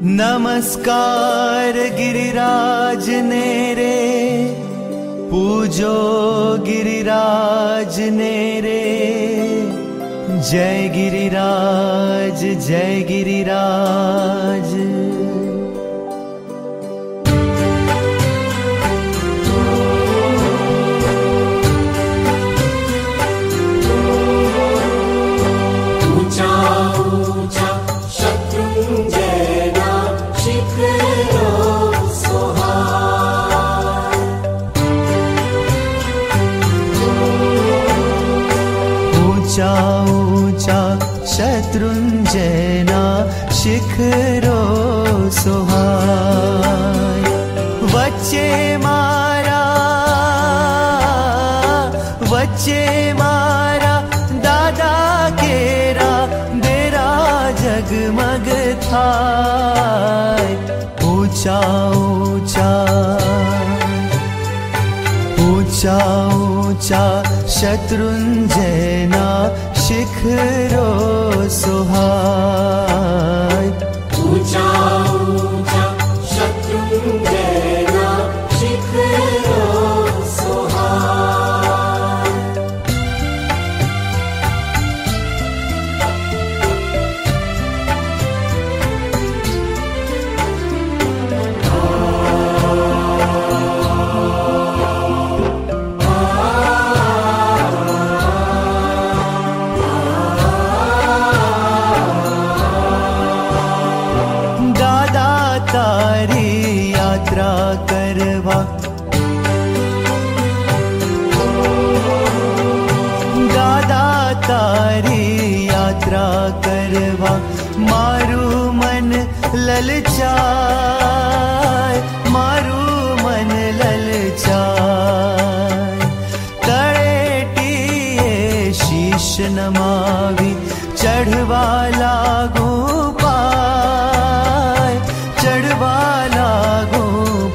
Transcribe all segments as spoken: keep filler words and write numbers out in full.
नमस्कार गिरिराज ने रे, पूजो गिरिराज ने रे। जय गिरिराज जय गिरिराज। ऊंचा ऊंचा शत्रुंजयना शिखरो सोहाय। वच्चे मारा वच्चे मारा दादा केरा डेरा जगमग थाय। ऊंचा ऊंचा ऊंचा ऊंचा शत्रुंजयना शिखरो सोहाय। ऊंचा ऊंचा शत्रुंजयना शिखरो सोहाय। तारी यात्रा करवा दादा तारी यात्रा करवा। मारू मन ललचाय मारू मन ललचाय। तळेटीए शीश नमावी चढ़वा लागू पाय। चढ़वा लागू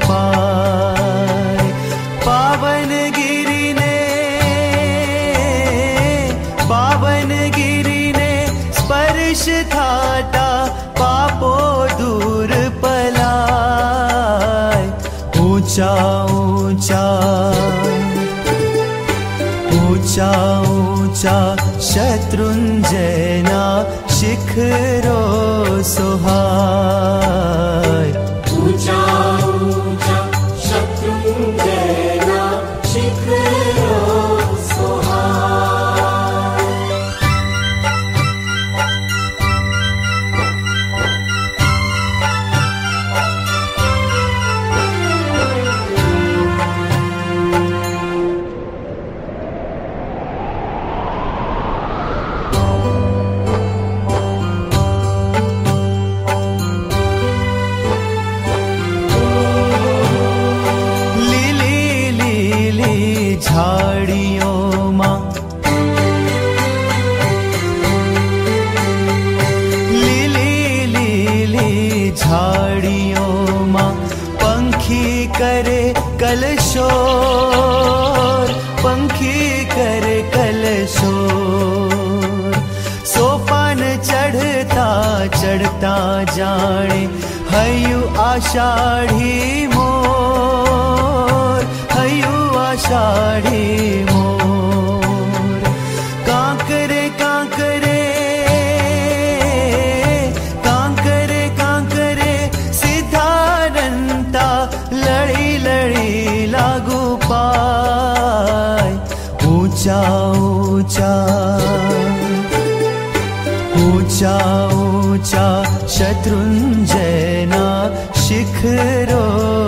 पाय। पावन गिरि ने पावन गिरि ने स्पर्श थाटा पापो दूर पलाय। ऊंचा ऊंचा ऊंचा ऊंचा शत्रुंजयना शिखरो सोहाय। ऊंचा ऊंचा शत्रुंजयना शिखरो सोहाय। झाड़ियों मां लीली लीली झाड़ियों मां पंखी करे कलशोर। पंखी करे कलशोर। सोपान चढ़ता चढ़ता जाने हयु आषाढ़ी मोर। हयु आषाढ़ी मोर। कांकरे कांकरे कांकरे कांकरे सिद्धारंता लड़ी लड़ी लागू पाय। ऊंचा ऊंचा ऊंचा ऊंचा शत्रुंजयना शिखरो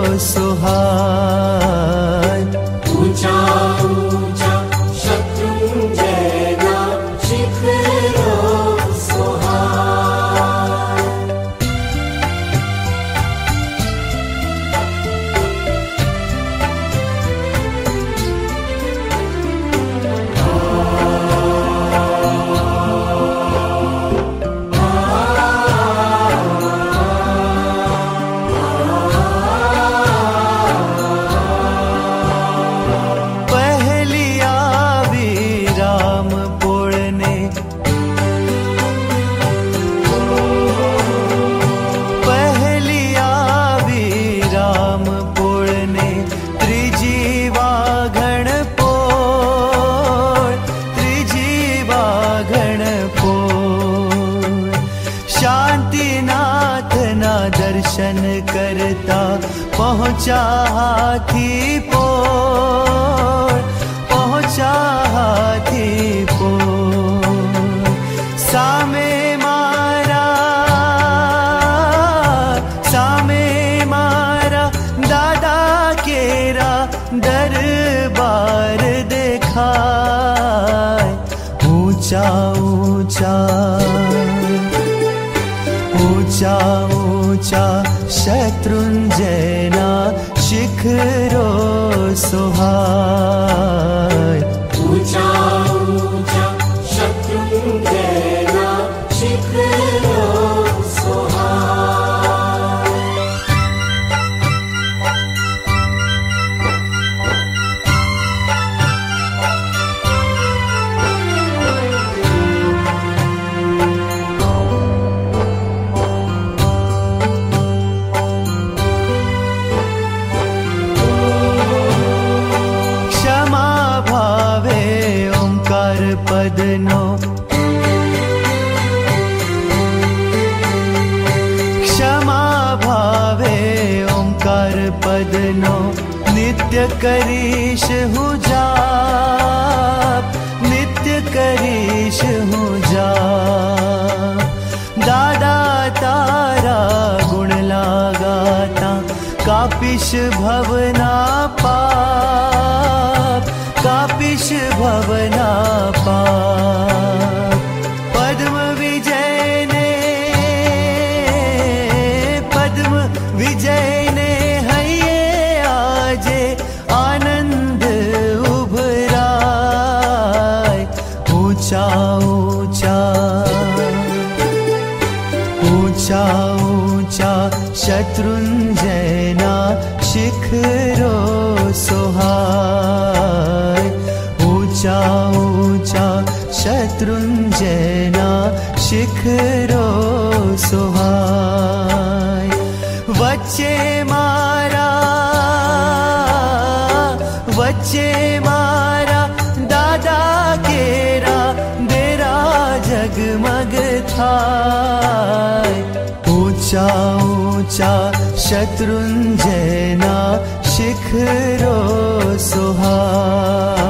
सोहाय। ऊंचा ऊंचा शत्रुंजयना शिखरो सोहाय। शांतिनाथ ना दर्शन करता पहुँचा हाथी पोर, पहुँचा हाथी पोर। सामे मारा, सामे मारा दादा केरा दरबार देखाय। ऊंचा ऊंचा ऊंचा ऊंचा शत्रुंजयना शिखरो सोहाय। ऊंचा ऊंचा शत्रुंजयना शिखरो सोहाय। पदनो क्षमा भावे ओंकार पदनो नित्य करीश हूँ जाप, नित्य करीश हूँ जाप। दादा तारा गुण लगाता कापिश भवना पाप, कापिश भवना पाप। पद्म विजय ने, पद्म विजय ने हये आजे आनंद उभराय। ऊंचा ऊंचा ऊंचा ऊंचा शत्रुंजयना शिखरो सोहाय। ऊंचा ऊंचा शत्रुंजयना शिखरो सोहाय। वच्चे मारा, वच्चे मारा दादा केरा देरा जगमग थाय। ऊंचा ऊंचा शत्रुंजयना शिखरो सोहाय।